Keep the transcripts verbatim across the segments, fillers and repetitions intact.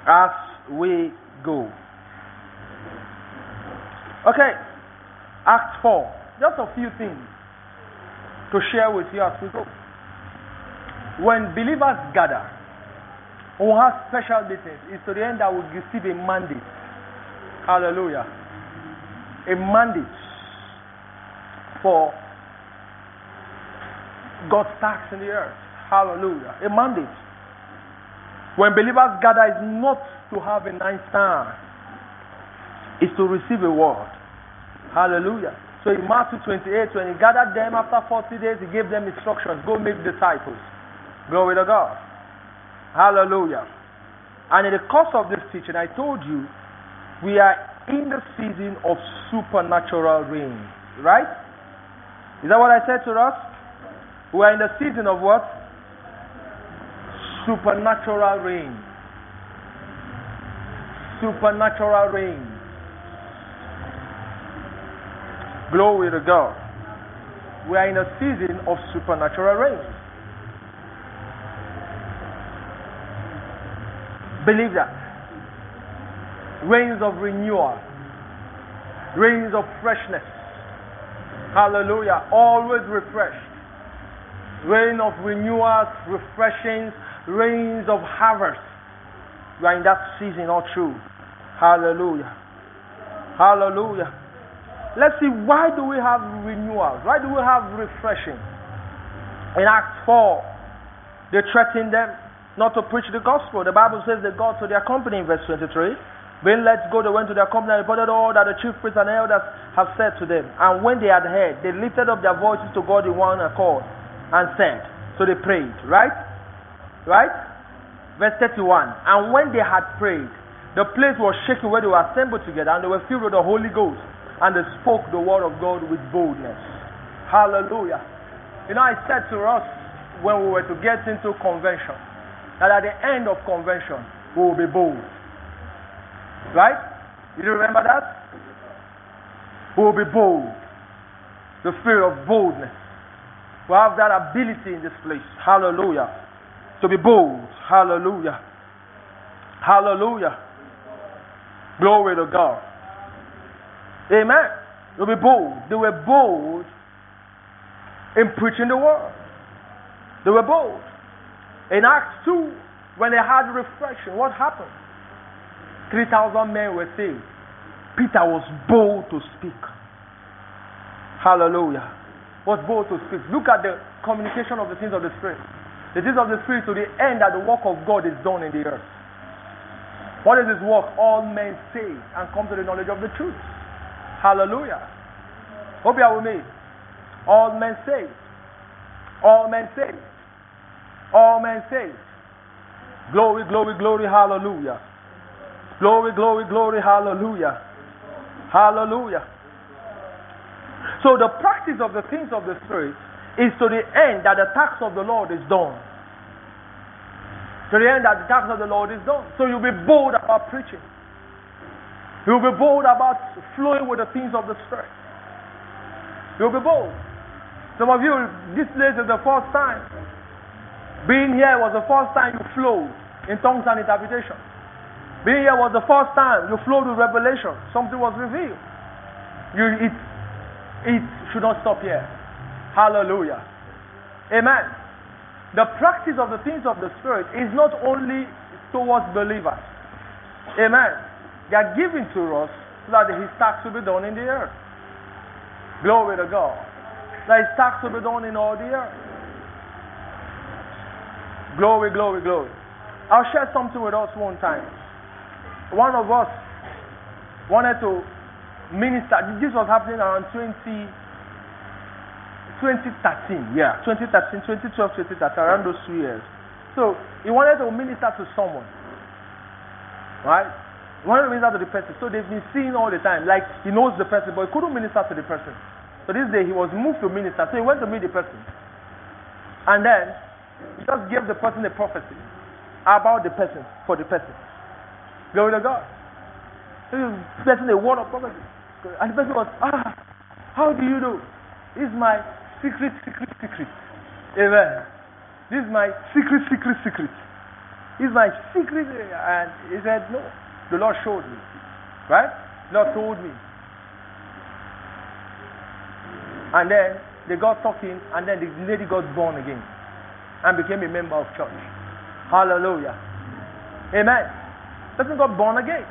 as we go. Okay, Acts four. Just a few things to share with you as we go. When believers gather, who have special meetings, it's to the end that we receive a mandate. Hallelujah. A mandate for God's task in the earth. Hallelujah. A mandate. When believers gather, is not to have a nice time. It's to receive a word. Hallelujah. So in Matthew twenty-eight, when he gathered them after forty days, he gave them instructions. Go make disciples. Glory to God. Hallelujah. And in the course of this teaching, I told you, we are in the season of supernatural rain. Right? Is that what I said to us? We are in the season of what? Supernatural rain. Supernatural rain. Glory to God. We are in a season of supernatural rain. Believe that. Rains of renewal. Rains of freshness. Hallelujah. Always refreshed. Rain of renewals, refreshings, rains of harvest. We are in that season all through. Hallelujah. Hallelujah. Let's see, why do we have renewals? Why do we have refreshing? In Acts four, they threatened them not to preach the gospel. The Bible says they got to their company in verse twenty-three. Being let go, they went to their company and reported all that the chief priests and elders have said to them. And when they had heard, they lifted up their voices to God in one accord and said. So they prayed, right? Right? Verse thirty-one. And when they had prayed, the place was shaken where they were assembled together, and they were filled with the Holy Ghost. And they spoke the word of God with boldness. Hallelujah. You know, I said to us when we were to get into convention, that at the end of convention, we will be bold. Right? You remember that? We will be bold. The spirit of boldness. We have that ability in this place. Hallelujah. To be bold. Hallelujah. Hallelujah. Glory to God. Amen. They'll be bold. They were bold in preaching the word. They were bold. In Acts two, when they had reflection, what happened? three thousand men were saved. Peter was bold to speak. Hallelujah. Was bold to speak. Look at the communication of the things of the Spirit. The things of the Spirit to the end that the work of God is done in the earth. What is His work? All men saved and come to the knowledge of the truth. Hallelujah. Hope you are with me. All men saved. All men saved. All men saved. Glory, glory, glory, hallelujah. Glory, glory, glory, hallelujah. Hallelujah. So the practice of the things of the Spirit is to the end that the task of the Lord is done. To the end that the task of the Lord is done. So you'll be bold about preaching. You'll be bold about flowing with the things of the Spirit. You'll be bold. Some of you, this place is the first time. Being here was the first time you flowed in tongues and interpretation. Being here was the first time you flowed with revelation. Something was revealed. You, it, it should not stop here. Hallelujah. Amen. The practice of the things of the Spirit is not only towards believers. Amen. They are given to us so that His task will be done in the earth. Glory to God. That His task will be done in all the earth. Glory, glory, glory. I'll share something with us one time. One of us wanted to minister. This was happening around twenty, twenty thirteen. Yeah, twenty thirteen, twenty twelve, twenty thirteen, around those two years. So he wanted to minister to someone. Right? He wanted to minister to the person. So they've been seeing all the time. Like he knows the person, but he couldn't minister to the person. So this day he was moved to minister. So he went to meet the person. And then he just gave the person a prophecy about the person, for the person. Glory to God. He was getting a word of prophecy. And the person was, ah, how do you know? This is my secret, secret, secret. Amen. This is my secret, secret, secret. It's my secret. And he said, no. The Lord showed me. Right? The Lord told me. And then they got talking, and then the lady got born again and became a member of church. Hallelujah. Amen. The person got born again.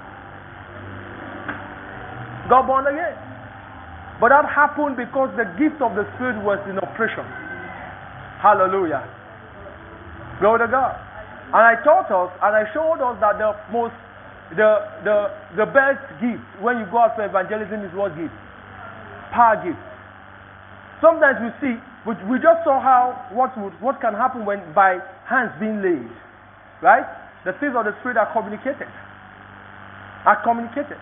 Got born again. But that happened because the gift of the Spirit was in operation. Hallelujah. Glory to God. And I taught us, and I showed us that the most, the the the best gift when you go out for evangelism is what gift? Power gift. Sometimes we see, we, we just saw how what would, what can happen when by hands being laid, right? The things of the Spirit are communicated. Are communicated.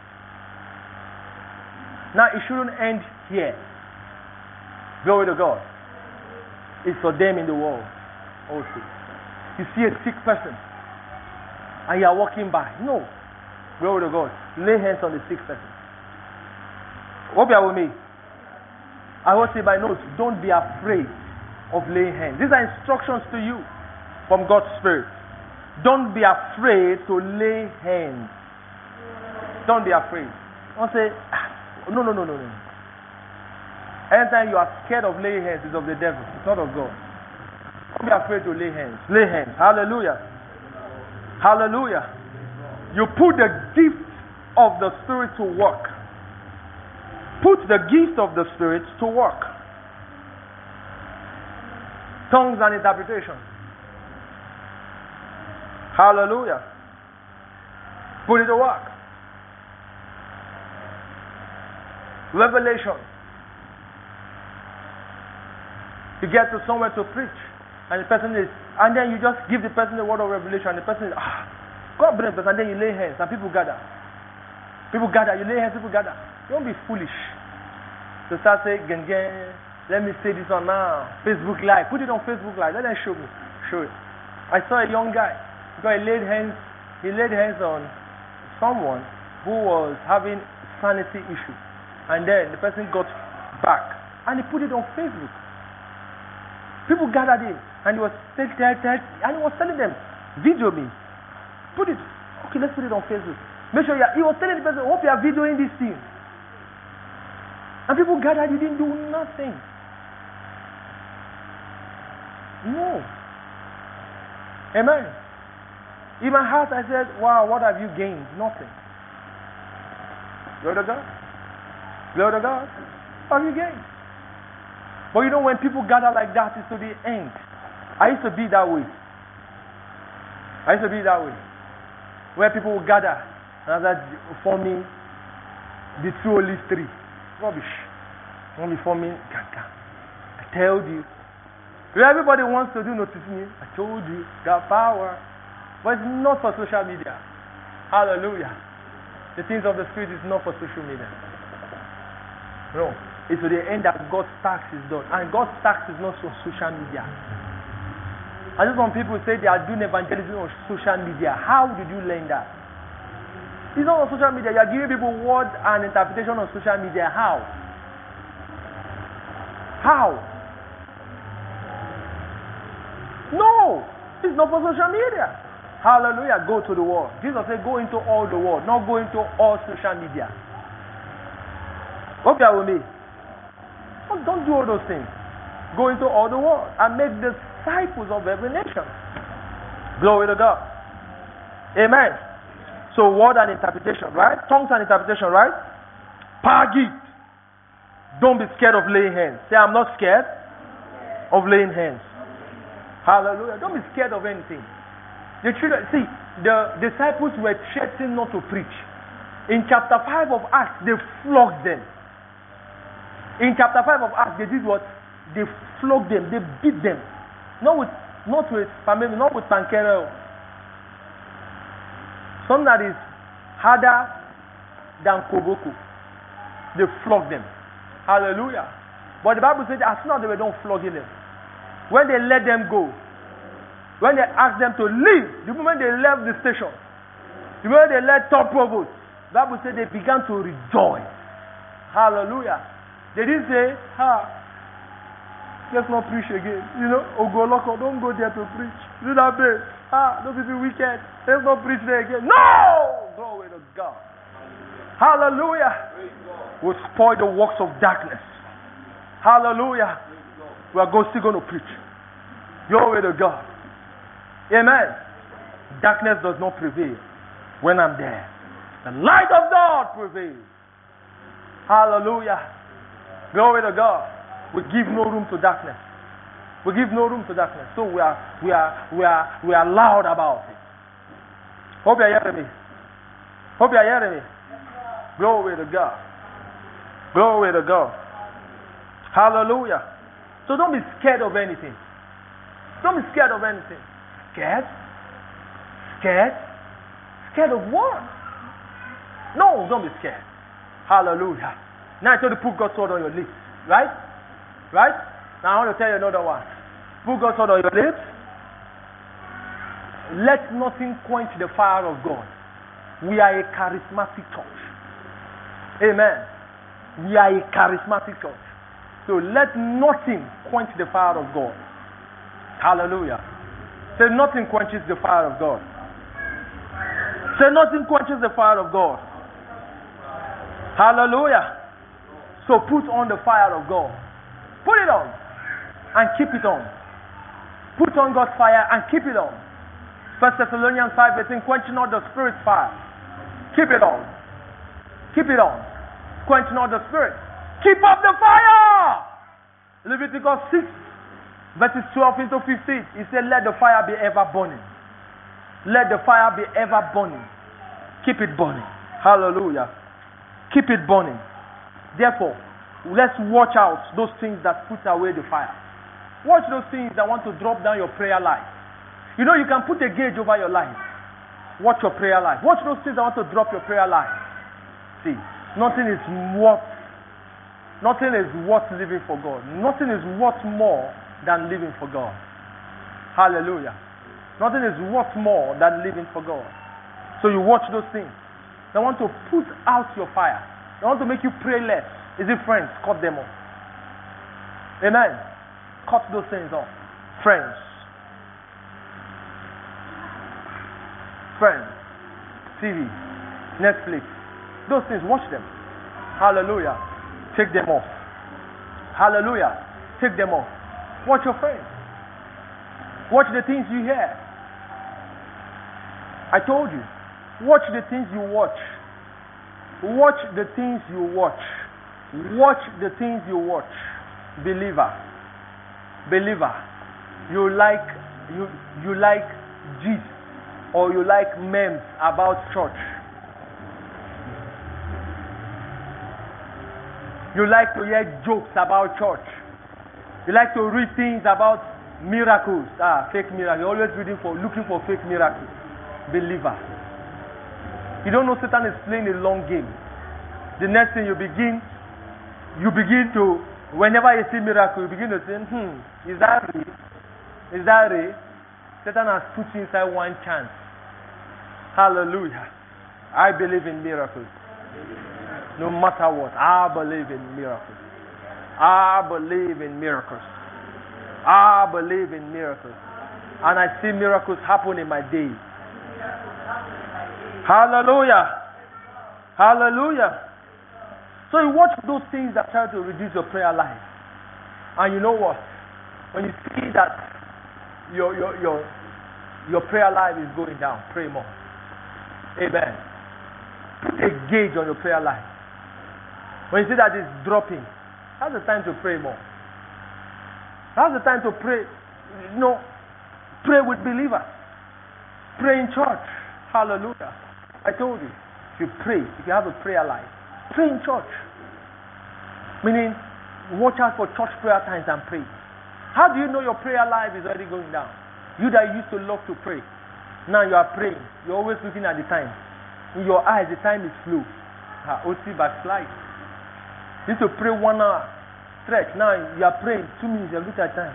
Now it shouldn't end here. Glory to God. It's for them in the world also. You see a sick person and you are walking by. No. Glory to God. Lay hands on the sick person. Hope you are with me. I will say by notes, don't be afraid of laying hands. These are instructions to you from God's Spirit. Don't be afraid to lay hands. Don't be afraid. Don't say, no, no, no, no, no. Anytime you are scared of laying hands, it's of the devil. It's not of God. Don't be afraid to lay hands. Lay hands. Hallelujah. Hallelujah. You put the gift of the Spirit to work. Put the gift of the Spirit to work. Tongues and interpretation. Hallelujah. Put it to work. Revelation. You get to somewhere to preach, and the person is, and then you just give the person the word of revelation, and the person is, ah, God bless the person, and then you lay hands, and people gather. People gather, you lay hands, people gather. Don't be foolish. To start saying, gang, gang, let me say this on now. Facebook Live. Put it on Facebook Live. Let them show me. Show it. I saw a young guy. Because he laid hands, he laid hands on someone who was having sanity issue. And then the person got back. And he put it on Facebook. People gathered in. And he was tell, tell, tell, and he was telling them, video me. Put it. Okay, let's put it on Facebook. Make sure you are, he was telling the person, hope you are videoing this thing. And people gathered, you didn't do nothing. No. Amen. In my heart, I said, wow, what have you gained? Nothing. Glory to God. Glory to God. What have you gained? But you know, when people gather like that, it's to the end. I used to be that way. I used to be that way. Where people will gather and start forming the two olive tree. Rubbish. Don't be forming gaga. I told you. Everybody wants to do notice me. I told you. Got power. But it's not for social media. Hallelujah. The things of the Spirit is not for social media. No. It's to the end that God's task is done. And God's task is not for social media. I just want people to say they are doing evangelism on social media. How did you learn that? It's not on social media. You are giving people word and interpretation on social media. How? How? No! It's not for social media. Hallelujah. Go to the world. Jesus said go into all the world, not go into all social media. Hope you are with me. Don't, don't do all those things. Go into all the world and make disciples of every nation. Glory to God. Amen. So word and interpretation, right? Tongues and interpretation, right? Power gift. Don't be scared of laying hands. Say, I'm not scared of laying hands. Hallelujah. Don't be scared of anything. The children, see, the disciples were threatened not to preach. In chapter five of Acts, they flogged them. In chapter five of Acts, they did what? They flogged them. They beat them. Not with, not with, not with pankero. Some that is harder than koboko. They flogged them. Hallelujah. But the Bible said as soon as they were done flogging them, when they let them go, when they asked them to leave, the moment they left the station, the moment they left top provost, the Bible said they began to rejoice. Hallelujah. They didn't say, ah, let's not preach again. You know, Ogoloko, don't go there to preach. Do that bit. Ah, those people wicked. Let's not preach there again. No! Glory to God. Hallelujah. We'll spoil the works of darkness. Hallelujah. We are still going to preach. Glory to God. Amen. Darkness does not prevail when I'm there. The light of God prevails. Hallelujah. Glory to God. We give no room to darkness. We give no room to darkness. So we are we are we are we are loud about it. Hope you are hearing me. Hope you are hearing me. Glory to God. Glory to God. Hallelujah. So don't be scared of anything. Don't be scared of anything. Scared? Scared? Scared of what? No, don't be scared. Hallelujah. Now I told you to put God's word on your lips. Right? Right? Now I want to tell you another one. Put God's word on your lips. Let nothing quench the fire of God. We are a charismatic church. Amen. We are a charismatic church. So let nothing quench the fire of God. Hallelujah. Say nothing quenches the fire of God. Say nothing quenches the fire of God. Hallelujah. So put on the fire of God. Put it on and keep it on. Put on God's fire and keep it on. First Thessalonians five eighteen, quench not the spirit's fire. Keep it on. Keep it on. Quench not the spirit. Keep up the fire. Leviticus six verses twelve into fifteen. He said, let the fire be ever burning. Let the fire be ever burning. Keep it burning. Hallelujah. Keep it burning. Therefore, let's watch out those things that put away the fire. Watch those things that want to drop down your prayer life. You know, you can put a gauge over your life. Watch your prayer life. Watch those things that want to drop your prayer life. See, nothing is worth, nothing is worth living for God. Nothing is worth more than living for God. Hallelujah. Nothing is worth more than living for God. So you watch those things. They want to put out your fire. They want to make you pray less. Is it friends? Cut them off. Amen. Cut those things off. Friends. Friends. T V. Netflix. Those things, watch them. Hallelujah. Take them off. Hallelujah. Take them off. Watch your friends. Watch the things you hear. I told you. Watch the things you watch. Watch the things you watch. Watch the things you watch. Believer. Believer. You like you you like gist or you like memes about church. You like to hear jokes about church. You like to read things about miracles. Ah, fake miracles. You're always reading for looking for fake miracles. Believer. You don't know Satan is playing a long game. The next thing you begin, you begin to, whenever you see miracle, you begin to say, hmm, is that real? Is that real? Satan has put you inside one chance. Hallelujah. I believe in miracles. No matter what, I believe in miracles. I believe in miracles. I believe in miracles. And I see miracles happen in my day. Hallelujah. Hallelujah. So you watch those things that try to reduce your prayer life. And you know what? When you see that your your your your prayer life is going down, pray more. Amen. Put a gauge on your prayer life. When you see that it's dropping, that's the time to pray more. That's the time to pray. You know, pray with believers. Pray in church. Hallelujah. I told you, if you pray, if you have a prayer life, pray in church. Meaning, watch out for church prayer times and pray. How do you know your prayer life is already going down? You that used to love to pray, now you are praying. You're always looking at the time. In your eyes, the time is slow. O T backslide. You used to pray one hour stretch. Now you are praying two minutes. You look at time.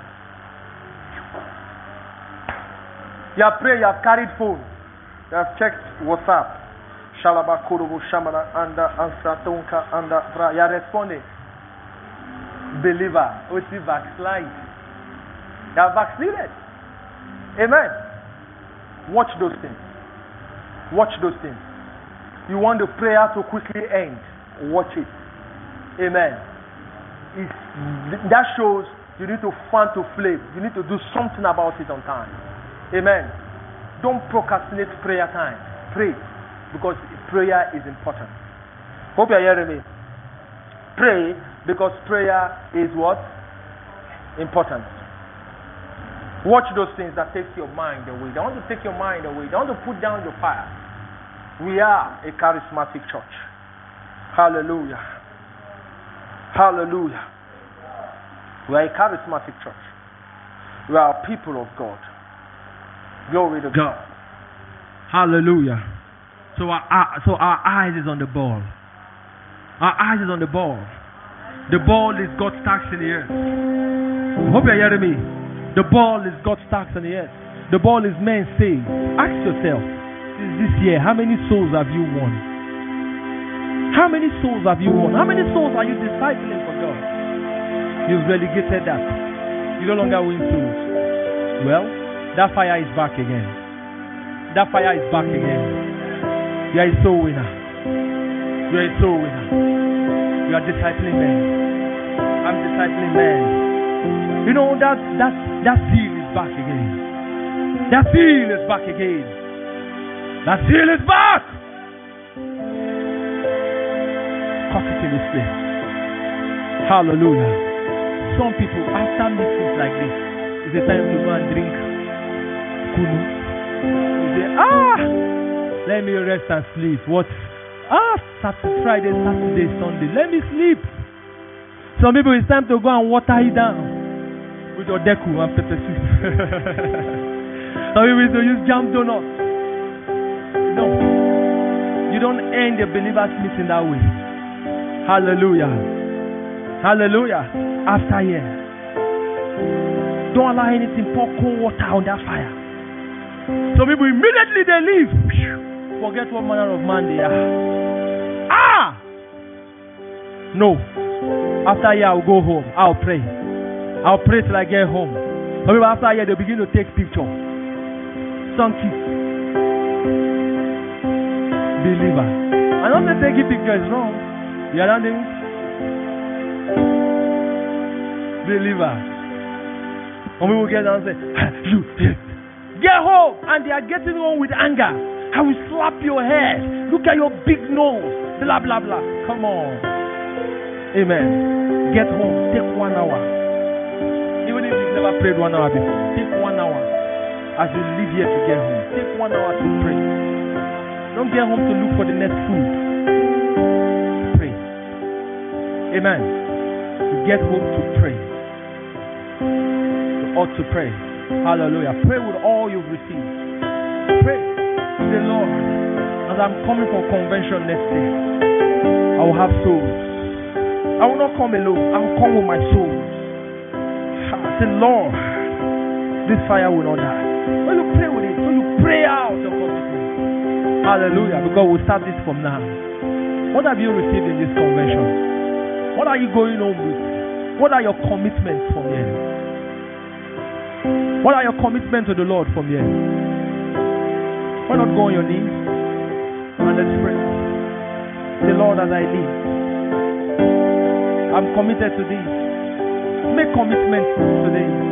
You are praying. You have carried phone. You have checked WhatsApp. Shalaba Kurubu Shamana Anda Anstratonka Anda Bra. You are responding. Believer. O T backslide. You are backslided. Amen. Watch those things. Watch those things. You want the prayer to quickly end. Watch it. Amen. It's, that shows you need to fan to flame. You need to do something about it on time. Amen. Don't procrastinate prayer time. Pray. Because prayer is important. Hope you are hearing me. Pray because prayer is what? Important. Watch those things that take your mind away. They want to take your mind away. They want to put down your fire. We are a charismatic church. Hallelujah. Hallelujah. We are a charismatic church. We are people of God. Glory to God. Hallelujah. So our, our so our eyes is on the ball. Our eyes is on the ball. The ball is God's tax in the air. I hope you're hearing me. The ball is God's tax in the air. The ball is men saved. Ask yourself, this year, how many souls have you won? How many souls have you won? How many souls are you discipling for God? You've relegated that. You no longer win souls. Well, that fire is back again. That fire is back again. You are a soul winner. You are a soul winner. You are discipling men. I'm discipling men. You know that that that seal is back again. That seal is back again. That seal is back. Cut it in this place. Hallelujah. Some people after meetings like this, it's a time to go and drink kunu. You say, ah, let me rest and sleep. What? Ah, Saturday, Friday, Saturday, Sunday. Let me sleep. Some people, it's time to go and water it down with your deku and pepper soup. Some people, to use jam donuts. No. You don't end the believers' meeting that way. Hallelujah. Hallelujah. After here. Don't allow anything pour cold water on that fire. Some people immediately they leave. Forget what manner of man they are. Ah! No. After here I'll go home. I'll pray. I'll pray till I get home. Some people after here they begin to take pictures. Some kiss. Believer. I don't say taking pictures is wrong. You are not doing believer. Some people get down and say, you get home, and they are getting home with anger. I will slap your head. Look at your big nose. Blah blah blah. Come on. Amen. Get home. Take one hour. Even if you've never prayed one hour before, take one hour as you leave here to get home. Take one hour to pray. Don't get home to look for the next food. Pray. Amen. You get home to pray. You ought to pray. Hallelujah. Pray with all you've received. Pray. Say, Lord, as I'm coming for convention next day, I will have souls. I will not come alone. I will come with my soul. Say, Lord, this fire will not die. When you pray with it, so you pray out your commitment. Hallelujah. Because we'll start this from now. What have you received in this convention? What are you going home with? What are your commitments from here? What are your commitments to the Lord from here? Why not go on your knees and let's pray? Say, Lord, as I live, I'm committed to this. Make commitments today.